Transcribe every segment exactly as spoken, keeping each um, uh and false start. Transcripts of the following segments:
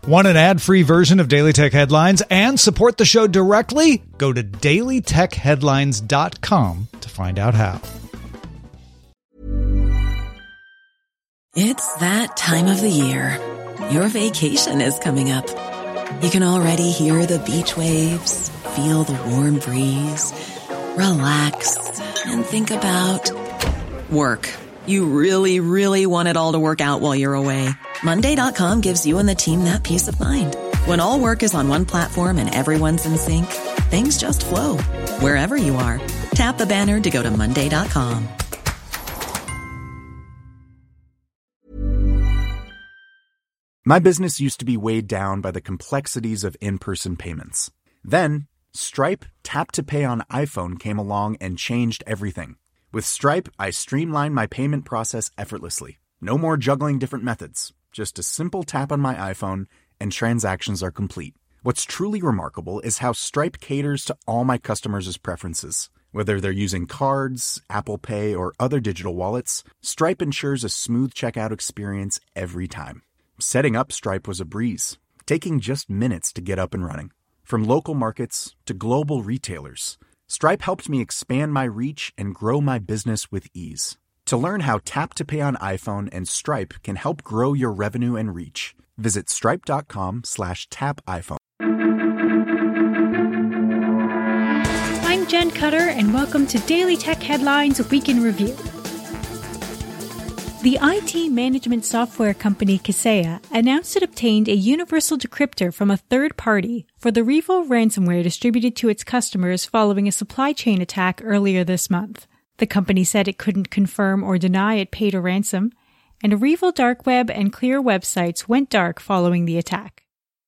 Want an ad-free version of Daily Tech Headlines and support the show directly? Go to daily tech headlines dot com to find out how. It's that time of the year. Your vacation is coming up. You can already hear the beach waves, feel the warm breeze, relax, and think about work. You really, really want it all to work out while you're away. Monday dot com gives you and the team that peace of mind. When all work is on one platform and everyone's in sync, things just flow. Wherever you are, tap the banner to go to Monday dot com. My business used to be weighed down by the complexities of in-person payments. Then, Stripe Tap to Pay on iPhone came along and changed everything. With Stripe, I streamlined my payment process effortlessly. No more juggling different methods. Just a simple tap on my iPhone and transactions are complete. What's truly remarkable is how Stripe caters to all my customers' preferences. Whether they're using cards, Apple Pay, or other digital wallets, Stripe ensures a smooth checkout experience every time. Setting up Stripe was a breeze, taking just minutes to get up and running. From local markets to global retailers, Stripe helped me expand my reach and grow my business with ease. To learn how Tap to Pay on iPhone and Stripe can help grow your revenue and reach, visit stripe.com slash tap iPhone. I'm Jen Cutter, and welcome to Daily Tech Headlines Week in Review. The I T management software company Kaseya announced it obtained a universal decryptor from a third party for the REvil ransomware distributed to its customers following a supply chain attack earlier this month. The company said it couldn't confirm or deny it paid a ransom, and REvil dark web and Clear websites went dark following the attack.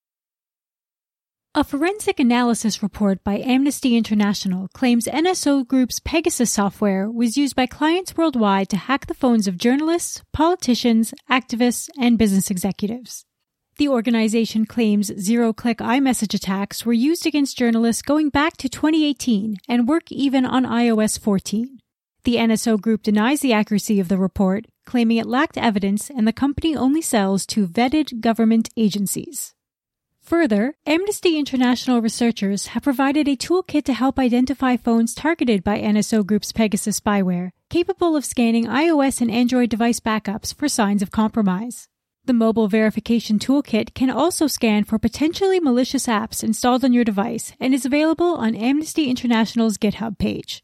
A forensic analysis report by Amnesty International claims N S O Group's Pegasus software was used by clients worldwide to hack the phones of journalists, politicians, activists, and business executives. The organization claims zero-click iMessage attacks were used against journalists going back to twenty eighteen and work even on i O S fourteen. The N S O Group denies the accuracy of the report, claiming it lacked evidence and the company only sells to vetted government agencies. Further, Amnesty International researchers have provided a toolkit to help identify phones targeted by N S O Group's Pegasus spyware, capable of scanning iOS and Android device backups for signs of compromise. The mobile verification toolkit can also scan for potentially malicious apps installed on your device and is available on Amnesty International's GitHub page.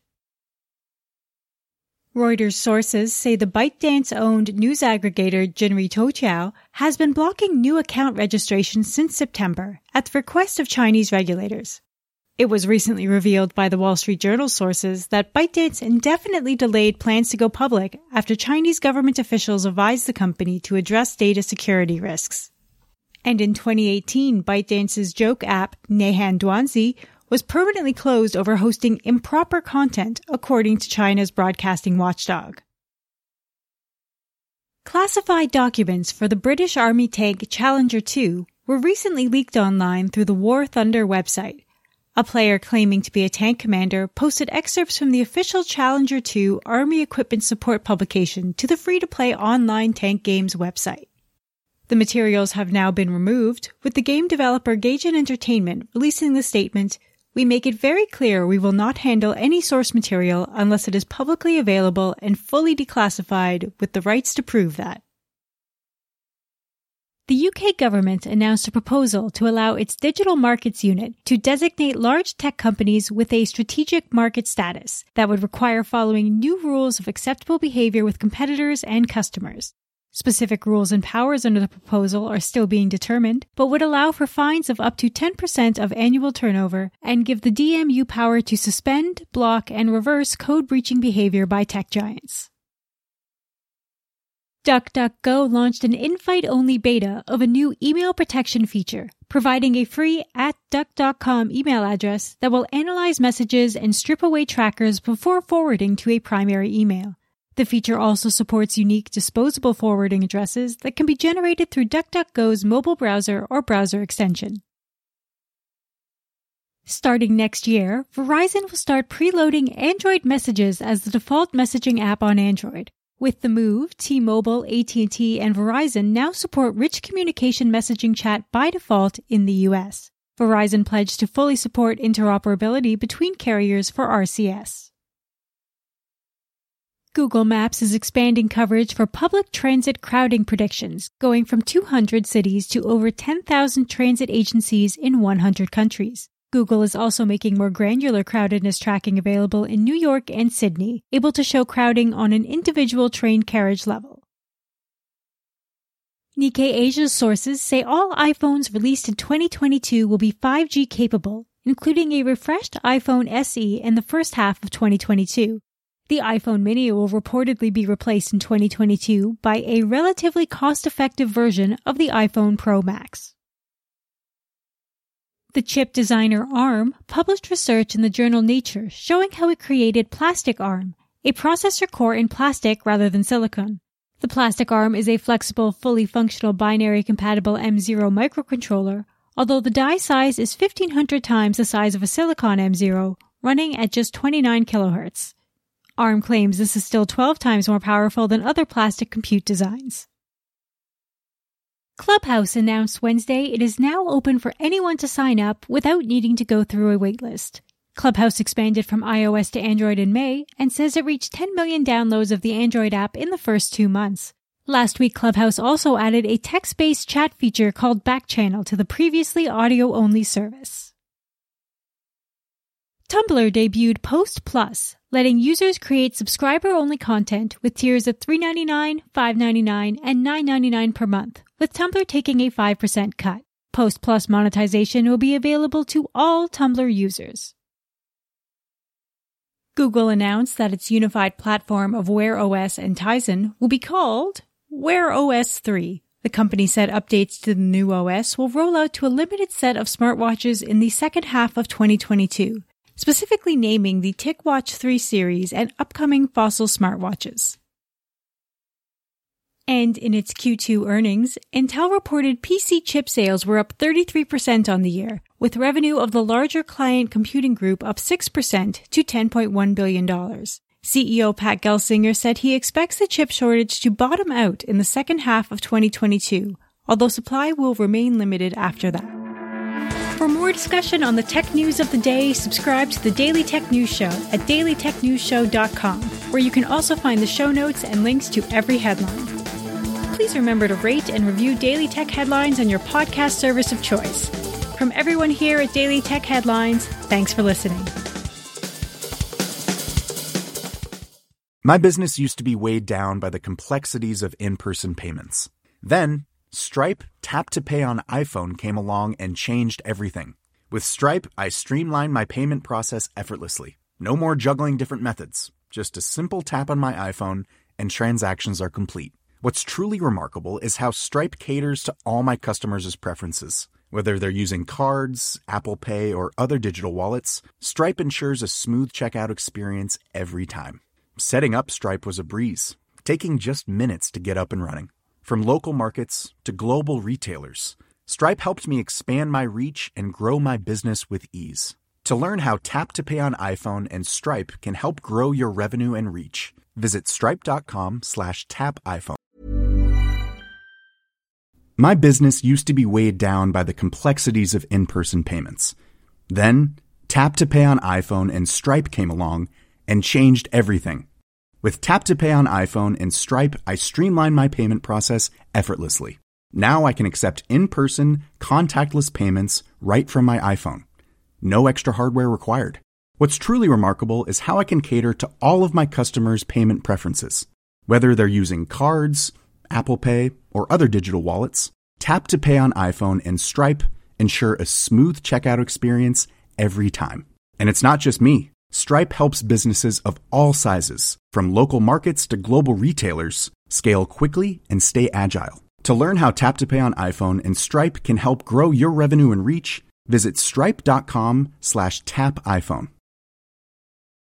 Reuters sources say the ByteDance-owned news aggregator Jinri Toutiao has been blocking new account registrations since September at the request of Chinese regulators. It was recently revealed by the Wall Street Journal sources that ByteDance indefinitely delayed plans to go public after Chinese government officials advised the company to address data security risks. And in twenty eighteen, ByteDance's joke app Neihan Duanzi was permanently closed over hosting improper content, according to China's broadcasting watchdog. Classified documents for the British Army tank Challenger two were recently leaked online through the War Thunder website. A player claiming to be a tank commander posted excerpts from the official Challenger two Army Equipment Support publication to the free-to-play online tank games website. The materials have now been removed, with the game developer Gaijin Entertainment releasing the statement, "We make it very clear we will not handle any source material unless it is publicly available and fully declassified with the rights to prove that." The U K government announced a proposal to allow its Digital Markets Unit to designate large tech companies with a strategic market status that would require following new rules of acceptable behavior with competitors and customers. Specific rules and powers under the proposal are still being determined, but would allow for fines of up to ten percent of annual turnover and give the D M U power to suspend, block, and reverse code-breaching behavior by tech giants. DuckDuckGo launched an invite-only beta of a new email protection feature, providing a free at duck dot com email address that will analyze messages and strip away trackers before forwarding to a primary email. The feature also supports unique disposable forwarding addresses that can be generated through DuckDuckGo's mobile browser or browser extension. Starting next year, Verizon will start preloading Android Messages as the default messaging app on Android. With the move, T-Mobile, A T and T, and Verizon now support rich communication messaging chat by default in the U S. Verizon pledged to fully support interoperability between carriers for R C S. Google Maps is expanding coverage for public transit crowding predictions, going from two hundred cities to over ten thousand transit agencies in one hundred countries. Google is also making more granular crowdedness tracking available in New York and Sydney, able to show crowding on an individual train carriage level. Nikkei Asia's sources say all iPhones released in twenty twenty-two will be five G capable, including a refreshed iPhone S E in the first half of twenty twenty-two. The iPhone mini will reportedly be replaced in twenty twenty-two by a relatively cost-effective version of the iPhone Pro Max. The chip designer ARM published research in the journal Nature showing how it created Plastic ARM, a processor core in plastic rather than silicon. The Plastic ARM is a flexible, fully functional binary-compatible M zero microcontroller, although the die size is fifteen hundred times the size of a silicon M zero, running at just twenty-nine kilohertz. ARM claims this is still twelve times more powerful than other plastic compute designs. Clubhouse announced Wednesday it is now open for anyone to sign up without needing to go through a waitlist. Clubhouse expanded from iOS to Android in May and says it reached ten million downloads of the Android app in the first two months. Last week, Clubhouse also added a text-based chat feature called Backchannel to the previously audio-only service. Tumblr debuted Post Plus, letting users create subscriber-only content with tiers of three dollars and ninety-nine cents, five dollars and ninety-nine cents, and nine dollars and ninety-nine cents per month, with Tumblr taking a five percent cut. Post Plus monetization will be available to all Tumblr users. Google announced that its unified platform of Wear O S and Tizen will be called Wear O S three. The company said updates to the new O S will roll out to a limited set of smartwatches in the second half of twenty twenty-two. Specifically naming the TicWatch three series and upcoming Fossil smartwatches. And in its Q two earnings, Intel reported P C chip sales were up thirty-three percent on the year, with revenue of the larger client computing group up six percent to ten point one billion dollars. C E O Pat Gelsinger said he expects the chip shortage to bottom out in the second half of twenty twenty-two, although supply will remain limited after that. For more discussion on the tech news of the day, subscribe to the Daily Tech News Show at daily tech news show dot com, where you can also find the show notes and links to every headline. Please remember to rate and review Daily Tech Headlines on your podcast service of choice. From everyone here at Daily Tech Headlines, thanks for listening. My business used to be weighed down by the complexities of in-person payments. Then, Stripe Tap to Pay on iPhone came along and changed everything. With Stripe, I streamlined my payment process effortlessly. No more juggling different methods. Just a simple tap on my iPhone and transactions are complete. What's truly remarkable is how Stripe caters to all my customers' preferences. Whether they're using cards, Apple Pay, or other digital wallets, Stripe ensures a smooth checkout experience every time. Setting up Stripe was a breeze, taking just minutes to get up and running. From local markets to global retailers, Stripe helped me expand my reach and grow my business with ease. To learn how Tap to Pay on iPhone and Stripe can help grow your revenue and reach, visit stripe.com slash tap iPhone. My business used to be weighed down by the complexities of in-person payments. Then, Tap to Pay on iPhone and Stripe came along and changed everything. With Tap to Pay on iPhone and Stripe, I streamlined my payment process effortlessly. Now I can accept in-person, contactless payments right from my iPhone. No extra hardware required. What's truly remarkable is how I can cater to all of my customers' payment preferences. Whether they're using cards, Apple Pay, or other digital wallets, Tap to Pay on iPhone and Stripe ensure a smooth checkout experience every time. And it's not just me. Stripe helps businesses of all sizes, from local markets to global retailers, scale quickly and stay agile. To learn how Tap to Pay on iPhone and Stripe can help grow your revenue and reach, visit stripe.com slash tap iPhone.